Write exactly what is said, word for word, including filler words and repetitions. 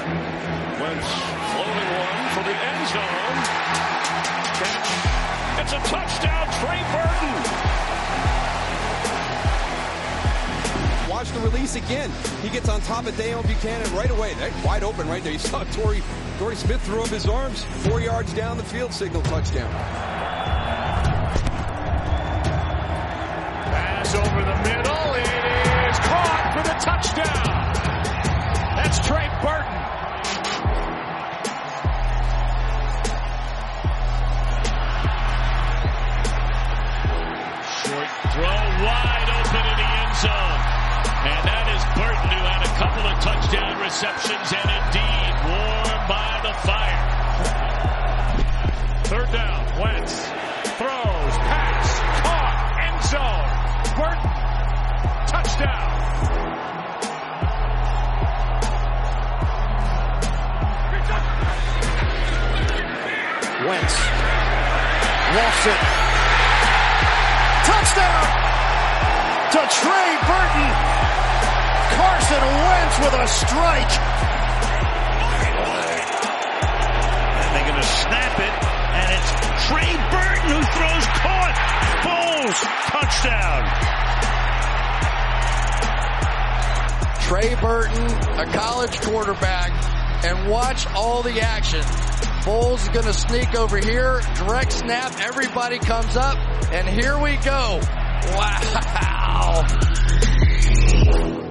Wentz floating one for the end zone. It's a touchdown, Trey Burton. Watch the release again. He gets on top of Deone Bucannon right away. They're wide open right there. You saw Torrey, Torrey Smith threw up his arms. Four yards down the field, signal touchdown. Pass over the middle. It is caught for the touchdown. That's Trey Burton. Short throw wide open in the end zone. And that is Burton, who had a couple of touchdown receptions and indeed warmed by the fire. Third down, Wentz throws, pass, caught, end zone. Burton, touchdown. Wentz lofts it. Touchdown to Trey Burton. Carson Wentz with a strike. And they're going to snap it, and it's Trey Burton who throws, caught. Foles, touchdown. Trey Burton, a college quarterback, and watch all the action. Foles is going to sneak over here, direct snap, everybody comes up, and here we go. Wow.